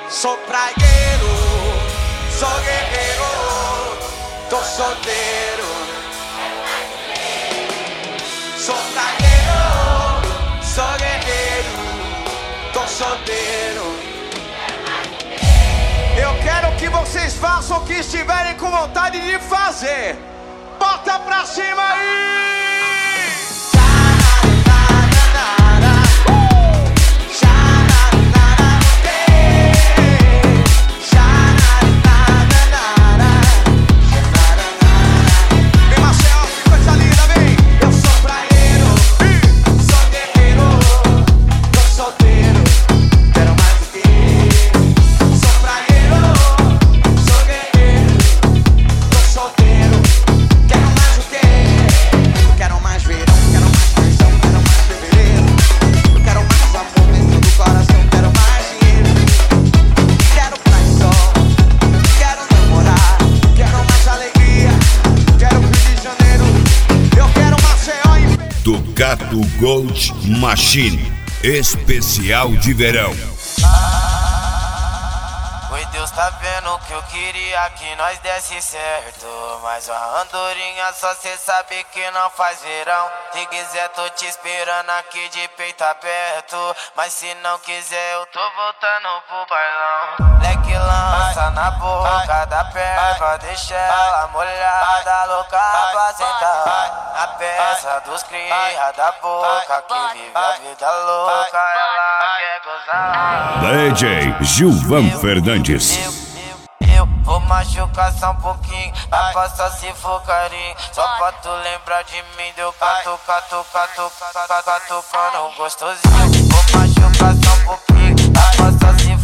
Sou praieiro, sou guerreiro, tô solteiro. Sou praieiro, sou guerreiro, tô solteiro. Eu quero que vocês façam o que estiverem com vontade de fazer. Bota pra cima aí! Ducato Gold Machine, especial de verão. Oi, Deus tá vendo que eu queria que nós desse certo, mas a andorinha só cê sabe que não faz verão. Se quiser tô te esperando aqui de peito aberto, mas se não quiser eu tô voltando pro bailão. Leque lança na boca da perna, deixa ela molhada, louca pra sentar na peça dos cria da boca, que vive a vida louca, ela quer gozar. DJ Gilvan Fernandes. Eu vou machucar só um pouquinho, dá pra só se for carinho. Só pra tu lembrar de mim, deu catucando gostosinho. Vou machucar só um pouquinho, dá pra só se